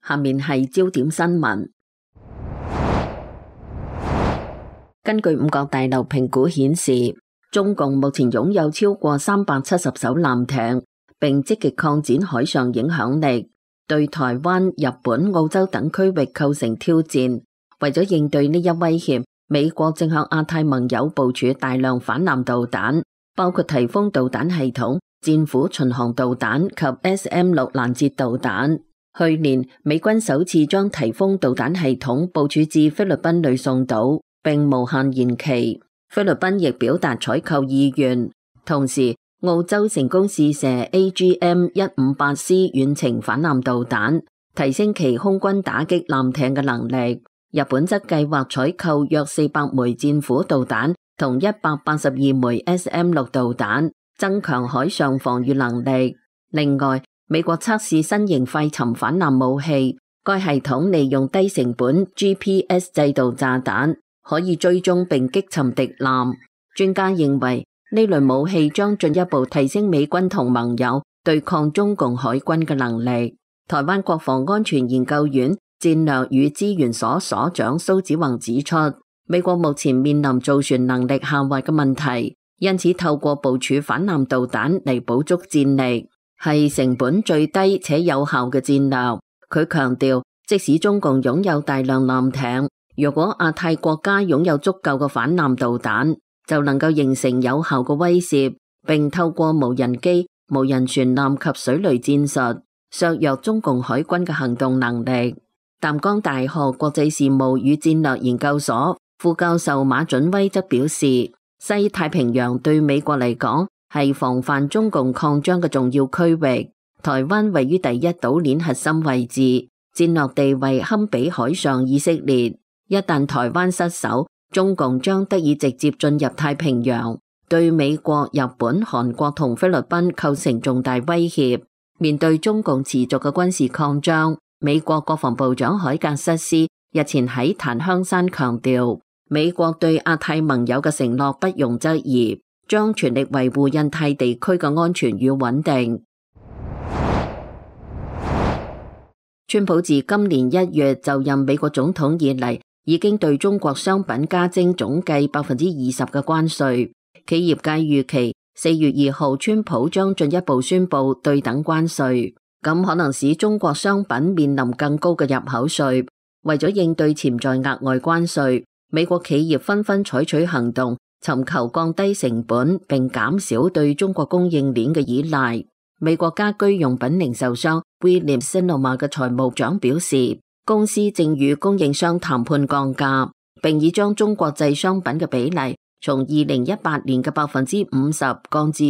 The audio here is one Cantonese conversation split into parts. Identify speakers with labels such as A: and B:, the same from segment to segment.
A: 下面係焦點新聞。根據五角大樓評估顯示，中共目前擁有超過370艘艦艇，並積極擴展海上影響力，對台灣、日本、澳洲等區域構成挑戰。為咗應對呢一威脅，美國正向亞太盟友部署大量反艦導彈，包括颱風導彈系統、戰斧巡航導彈及 SM-6攔截導彈。去年，美軍首次將颱風導彈系統部署至菲律賓呂宋島，並無限延期。菲律賓亦表達採購意願。同時，澳洲成功試射 AGM-158C 遠程反艦導彈，提升其空軍打擊艦艇嘅能力。日本則計劃採購約400枚戰斧導彈同182枚 SM-6導彈，增強海上防禦能力。另外，美國測試新型快沉反艦武器，該系統利用低成本 GPS 制導炸彈，可以追蹤並擊沉敵艦。專家認為呢類武器將進一步提升美軍同盟友對抗中共海軍嘅能力。台灣國防安全研究院戰略與資源所所長蘇子宏指出，美國目前面臨造船能力下滑嘅問題，因此透過部署反艦導彈嚟補足戰力，係成本最低且有效嘅戰略。佢強調，即使中共擁有大量艦艇，如果亞太國家擁有足夠嘅反艦導彈，就能夠形成有效嘅威懾，並透過無人機、無人船艦及水雷戰術削弱中共海軍嘅行動能力。淡江大學國際事務與戰略研究所副教授馬準威則表示，西太平洋對美國嚟講係防範中共擴張嘅重要區域。台灣位於第一島鏈核心位置，戰略地位堪比海上以色列。一旦台灣失守，中共將得以直接進入太平洋，對美國、日本、韓國同菲律賓構成重大威脅。面對中共持續嘅軍事擴張，美國國防部長海格瑟斯日前喺檀香山強調，美國對亞太盟友嘅承諾不容質疑，將全力維護印太地區嘅安全與穩定。川普自今年1月就任美國總統以嚟，已經對中國商品加徵總計20%嘅關稅。企業界預期4月2號川普將進一步宣布對等關稅，咁可能使中國商品面臨更高嘅入口稅。為咗應對潛在額外關稅，美國企業紛紛採取行動，尋求降低成本並減少對中國供應鏈嘅依賴。美國家居用品零售商 Williams-Sonoma 嘅財務長表示，公司正與供應商談判降價，並已將中國製商品嘅比例從2018年嘅50%降至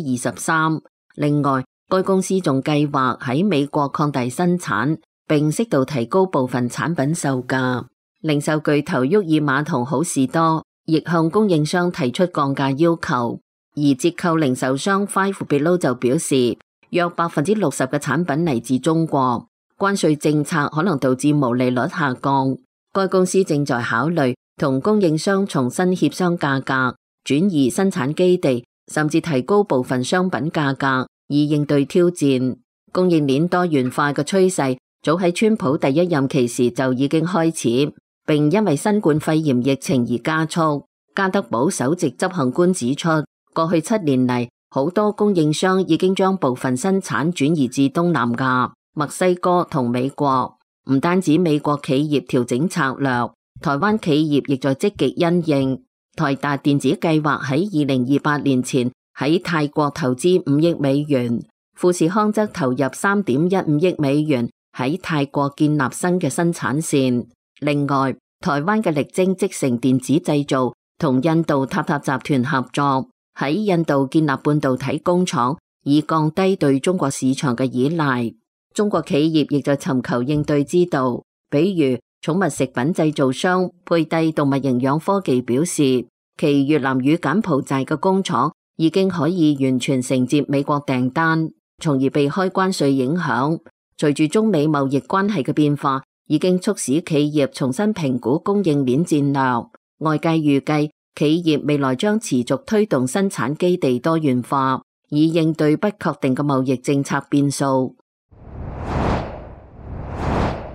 A: 23%。另外，該公司仲計劃喺美國擴大生產，並適度提高部分產品售價。零售巨頭沃爾瑪同好事多亦向供應商提出降價要求。而折扣零售商 Five Below 就表示，約60%嘅產品嚟自中國，關稅政策可能導致毛利率下降。該公司正在考慮同供應商重新協商價格，轉移生產基地，甚至提高部分商品價格，以應對挑戰。供應鏈多元化嘅趨勢早喺川普第一任期時就已經開始，並因為新冠肺炎疫情而加速。加德堡首席執行官指出，過去7年嚟，好多供應商已經將部分生產轉移至東南亞、墨西哥同美國。唔單止美國企業調整策略，台灣企業亦在積極因應。台達電子計劃喺2028年前喺泰國投資5億美元，富士康則投入3.15億美元喺泰國建立新嘅生產線。另外，台灣嘅力晶積成電子製造同印度塔塔集團合作，喺印度建立半導體工廠，以降低對中國市場嘅依賴。中國企業亦在尋求應對之道，比如寵物食品製造商佩蒂動物營養科技表示，其越南與柬埔寨嘅工廠已經可以完全承接美國訂單，從而避開關稅影響。隨住中美貿易關係嘅變化，已經促使企業重新評估供應鏈戰略。外界預計企業未來將持續推動生產基地多元化，以應對不確定嘅貿易政策變數。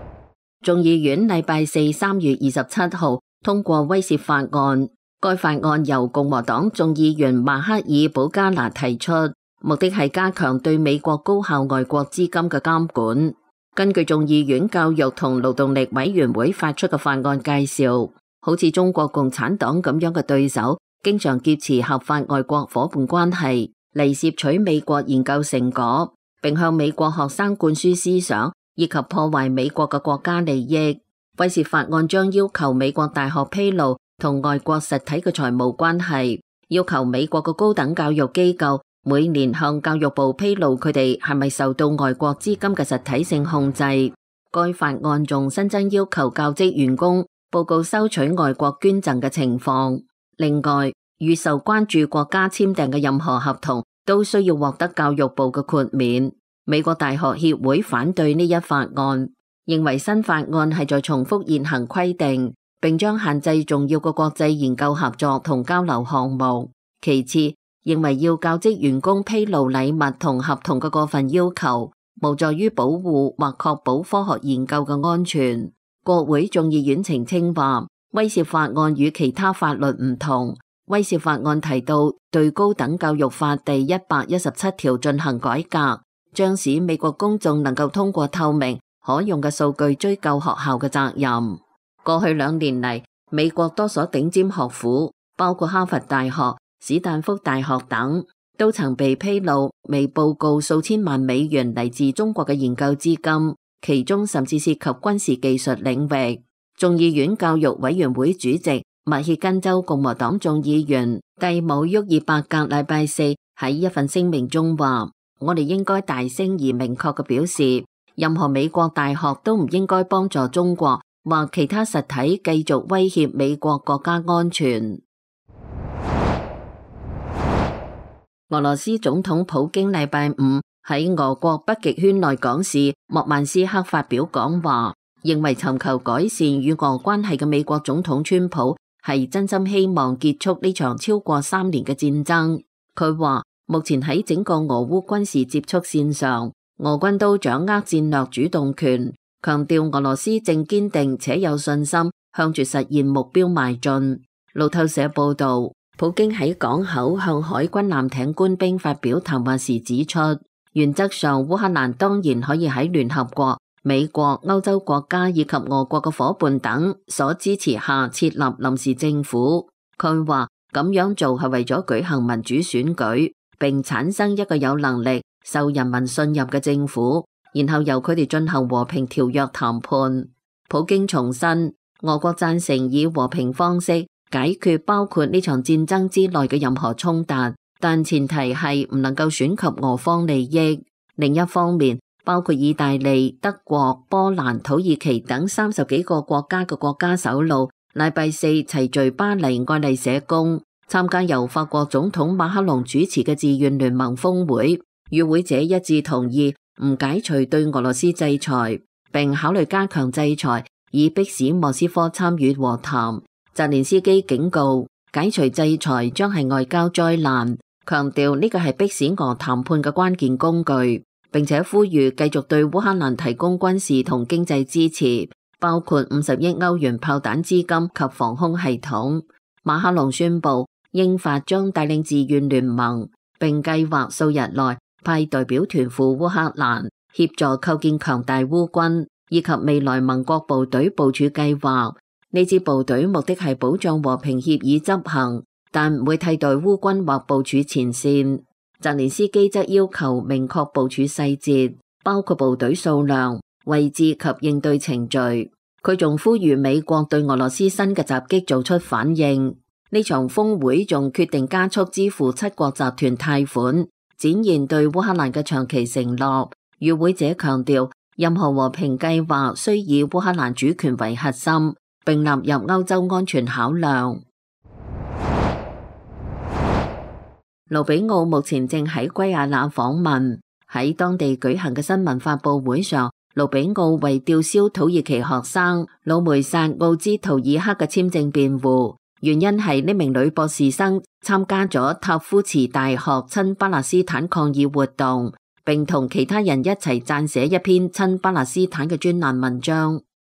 A: 眾議院禮拜四3月27號通過威懾法案，該法案由共和黨眾議員邁克爾·保加納提出，目的係加強對美國高效外國資金嘅監管。根據眾議院教育同勞動力委員會發出嘅法案介紹，好似中國共產黨咁樣嘅對手，經常劫持合法外國夥伴關係嚟竊取美國研究成果，並向美國學生灌輸思想，以及破壞美國嘅國家利益。威懾法案將要求美國大學披露同外國實體嘅財務關係，要求美國嘅高等教育機構每年向教育部披露佢哋係咪受到外國資金嘅實體性控制。該法案仲新增要求教職員工報告收取外國捐贈嘅情況。另外，與受關注國家簽訂嘅任何合同都需要獲得教育部嘅豁免。美國大學協會反對呢一法案，認為新法案係在重複現行規定，並將限制重要嘅國際研究合作同交流項目。其次，認為要教職員工披露禮物同合同嘅過分要求，無助於保護或確保科學研究嘅安全。國會眾議院澄清話，威懾法案與其他法律唔同。威懾法案提到對高等教育法第117條進行改革，將使美國公眾能夠通過透明可用嘅數據追究學校嘅責任。過去2年嚟，美國多所頂尖學府，包括哈佛大學、史丹福大學等，都曾被披露未報告數千萬美元嚟自中國嘅研究資金，其中甚至涉及軍事技術領域。眾議院教育委員會主席密歇根州共和黨眾議員蒂姆·沃爾伯格禮拜四喺一份聲明中話，我哋應該大聲而明確嘅表示，任何美國大學都唔應該幫助中國或其他實體繼續威脅美國國家安全。俄羅斯總統普京禮拜五喺俄國北極圈內港市莫曼斯克發表講話，認為尋求改善與俄關係嘅美國總統川普係真心希望結束呢場超過3年嘅戰爭。佢話目前喺整個俄烏軍事接觸線上，俄軍都掌握戰略主動權，強調俄羅斯正堅定且有信心向住實現目標邁進。路透社報道，普京喺港口向海軍艦艇官兵發表談話時指出，原則上烏克蘭當然可以喺聯合國、美國、歐洲國家以及俄國嘅夥伴等所支持下設立臨時政府。佢話咁樣做係為咗舉行民主選舉，並產生一個有能力、受人民信任嘅政府，然後由佢哋進行和平條約談判。普京重申，俄國贊成以和平方式解決包括呢場戰爭之內嘅任何衝突，但前提係唔能夠損及俄方利益。另一方面，包括意大利、德國、波蘭、土耳其等30幾個國家嘅國家首腦禮拜四齊聚巴黎愛麗舍宮，參加由法國總統馬克龍主持嘅自願聯盟峰會。與會者一致同意唔解除對俄羅斯制裁，並考慮加強制裁，以迫使莫斯科參與和談。澤連斯基警告，解除制裁將係外交災難，強調呢個係迫使俄談判嘅關鍵工具，並且呼籲繼續對烏克蘭提供軍事同經濟支持，包括50億歐元炮彈資金及防空系統。馬克龍宣布，英法將帶領自願聯盟，並計劃數日內派代表團赴烏克蘭，協助構建強大烏軍，以及未來盟國部隊部署計劃。呢支部隊目的係保障和平協議執行，但唔會替代烏軍或部署前線。澤連斯基則要求明確部署細節，包括部隊數量、位置及應對程序。佢仲呼籲美國對俄羅斯新嘅襲擊做出反應。呢場峰會仲決定加速支付7國集團貸款，展現對烏克蘭嘅長期承諾。與會者強調，任何和平計劃需以烏克蘭主權為核心，並納入歐洲安全考量。盧比奧目前正喺圭亞那訪問，喺當地舉行嘅新聞發佈會上，盧比奧為吊銷土耳其學生魯梅薩奧茲圖爾克嘅簽證辯護，原因係呢名女博士生參加咗塔夫茨大學親巴勒斯坦抗議活動，並同其他人一齊撰寫一篇親巴勒斯坦嘅專欄文章。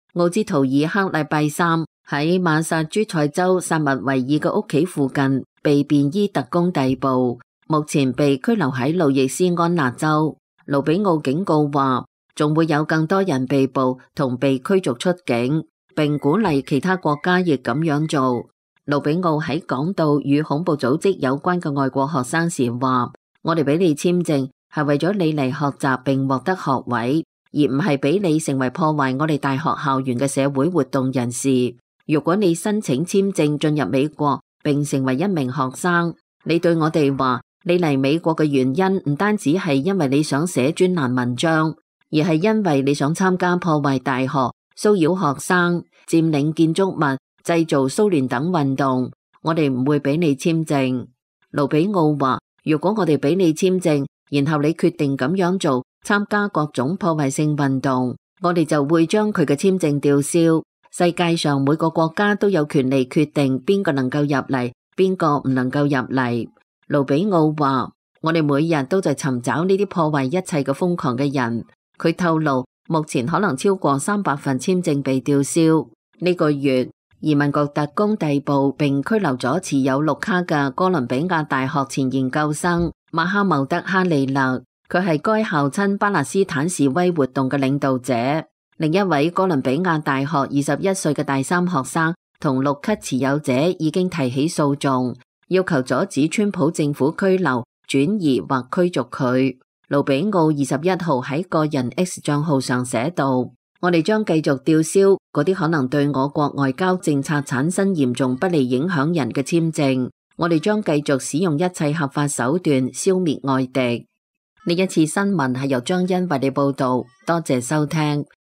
A: 奧茲圖爾克禮拜三喺馬薩諸塞州薩密維爾嘅屋企附近被便衣特工逮捕，目前被拘留喺路易斯安那州。盧比奧警告話，仲會有更多人被捕同被驅逐出境，並鼓勵其他國家亦咁樣做。盧比奧喺講到與恐怖組織有關嘅外國學生時話，我哋俾你簽證係為咗你嚟學習並獲得學位，而唔係俾你成為破壞我哋大學校園嘅社會活動人士。如果你申請簽證進入美國並成為一名學生，你對我哋話你嚟美國嘅原因唔單止係因為你想寫專欄文章，而係因為你想參加破壞大學、騷擾學生、佔領建築物、製造騷亂等運動，我哋唔會俾你簽證。盧比奧話，如果我哋俾你簽證，然後你決定咁樣做，參加各種破壞性運動，我哋就會將佢嘅簽證吊銷。世界上每個國家都有權利決定邊個能夠入嚟，邊個唔能夠入嚟。盧比奧話，我哋每日都在尋找呢啲破壞一切嘅瘋狂嘅人。佢透露，目前可能超過300份簽證被吊銷。呢個月，移民局特工逮捕並拘留咗持有綠卡嘅哥倫比亞大學前研究生馬哈茂德哈利勒，佢係該校親巴勒斯坦示威活動嘅領導者。另一位哥倫比亞大學21歲嘅大三學生同綠卡持有者已經提起訴訟，要求阻止川普政府拘留、轉移或驅逐佢。盧比奧21號喺個人 X 賬號上寫道，我哋將繼續吊銷嗰啲可能對我國外交政策產生嚴重不利影響人嘅簽證，我哋將繼續使用一切合法手段消滅外敵。呢一次新聞係由張欣為你報道，多謝收聽。